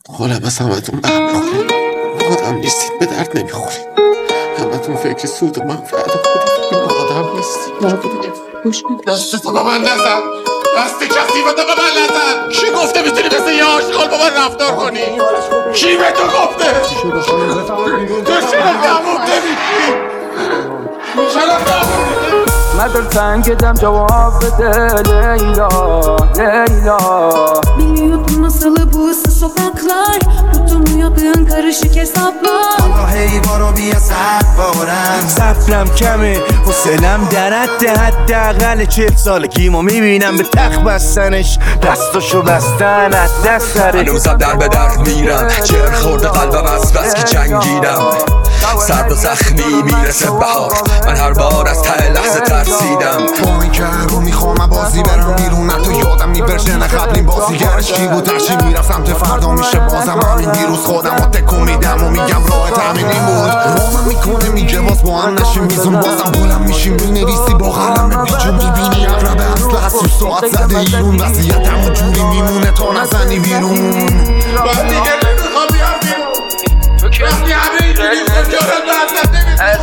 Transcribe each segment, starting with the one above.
خودم از همتون بخورید، آدم نیستید، به درد نمیخورید. همتون فکر سود و منفعت خودتون، آدم نیستید. گوش بده. دستتو به من نزن، دست کثیفتو به من نزن. کی گفته میتونی مثل یه آشغال با من رفتار کنی؟ کی به تو گفته؟ تو چرا نمون نمیدی؟ چرا نمون؟ مدر تنگدم جواب بده Leyla, Leyla. Biliyordum nasıl bu ıssız sokaklar, Tutumu yapın karışık hesaplar. Vallahi baro biya صد بارم صبرم کمه حوصله‌ام در حد حداقل 40 سالگیمو میبینم به تخت بستنش، دستاشو بستن از دست سرش. هنوزم در به در میرم، جر خورده قلبم از بس که جنگیدم. سرد و زخمی میرسه بهار، من هر بار از ته لحظه ترسیدم. با این که رو میخوام بازی برم بیرون، نه تو یادم میبرشه نه قبلین بازیگرش کی بود. هرچی میرم سمت فردا میشه بازم همین دیروز. خودم رو تکون میدم و میگم راه تامینی بود. رامم میکنه میگه باز با هم نشیم میزون، بازم بلند میشیم مینویسی با قلم بیجون. میبینی اقربه اصل از سوش ساعت زده ایرون، وضعیتم و جوری میمونه تا نزنی بیرون. من دیگه نمیخوام بیام بیرون. وقتی همه اینجوری خجالت بردن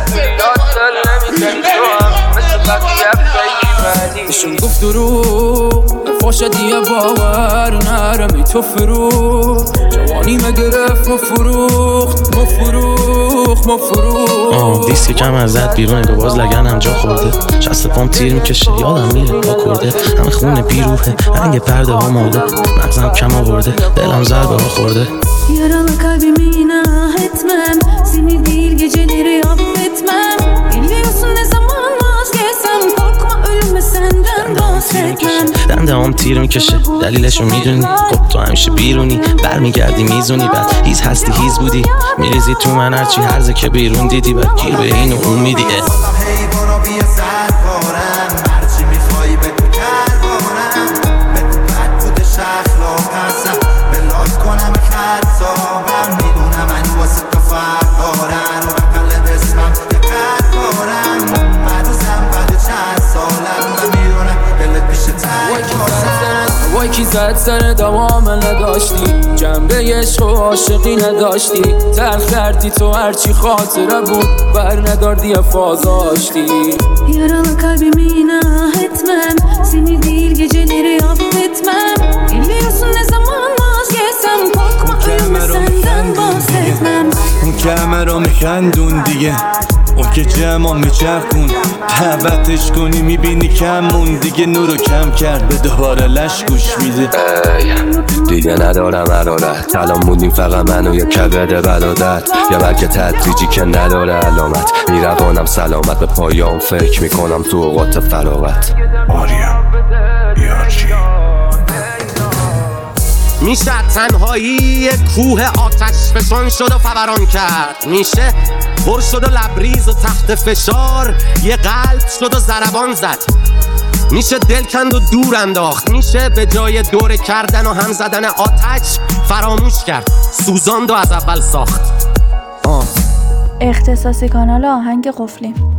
نشون گفت دروغ فاش دیگه باور نرمی تو فروغ. جوانی مگرفت ما فروخت ما فروخت. دیسک کم ازت بیرونه به باز لگنم جا خورده. شست پام تیر میکشه یادم میره با کرده. همه خونه بیروحه رنگ پرده ها ماده. مغزم کم آورده دلم ضربه ها خورده. Yaralı kalbimi inah etmem, seni değil geceleri affetmem. Biliyorsun ne zaman vazgeçsem, korkma ölüme senden bahsetmem. دنده هم تیر میکشه دلیلشو میدونی. خب تو همیشه بیرونی برمیگردی میزونی، بعد هیز هستی هیز بودی میریزی تو من هرچی هرزه که بیرون دیدی. بعد گیر به این و اون میدی. والله بارو بیا صد بارم، هرچی میخوایی به تو کروانم. به تو بد بودش اخلاقم، بلاک کنم خطابم. میدونم من واسه تو فرق دارم و قلب اسمم یه قد دارم. من روزم بعد چند سالم و میدونم دلت پیشه وای کی زد سر دوام نداشتی، جنبه عشق و عاشقی نداشتی. تلخ کردی تو هرچی خاطره بود، بر نداردی فازاشتی. Yaralı kalbimi inah etmem, seni değil geceleri affetmem. Biliyorsun ne zaman vazgeçsem, korkma ölüme senden bahsetmem. اون که همه رو میخندون دیگه، اون که جمع میچرخون دعوتش کنی میبینی کمون دیگه. نورو کم کرد به دوباره لش گوش میده. دیگه ندارم حرارت، الان موندیم فقط من و یه کبد برادت. یا بلکه تدریجی که نداره علامت، میروانم سلامت به پایان فکر میکنم تو اوقات فراغت. آریم یارچی میشه تنهایی کوه آتش فشان شد و فوران کرد. میشه پر شد و لبریز و تحت فشار یه قلب شد و ضربان زد. میشه دل کند و دور انداخت. میشه به جای دور کردن و هم زدن آتش فراموش کرد، سوزاند و از اول ساخت. اختصاصی کانال آهنگ قفلی.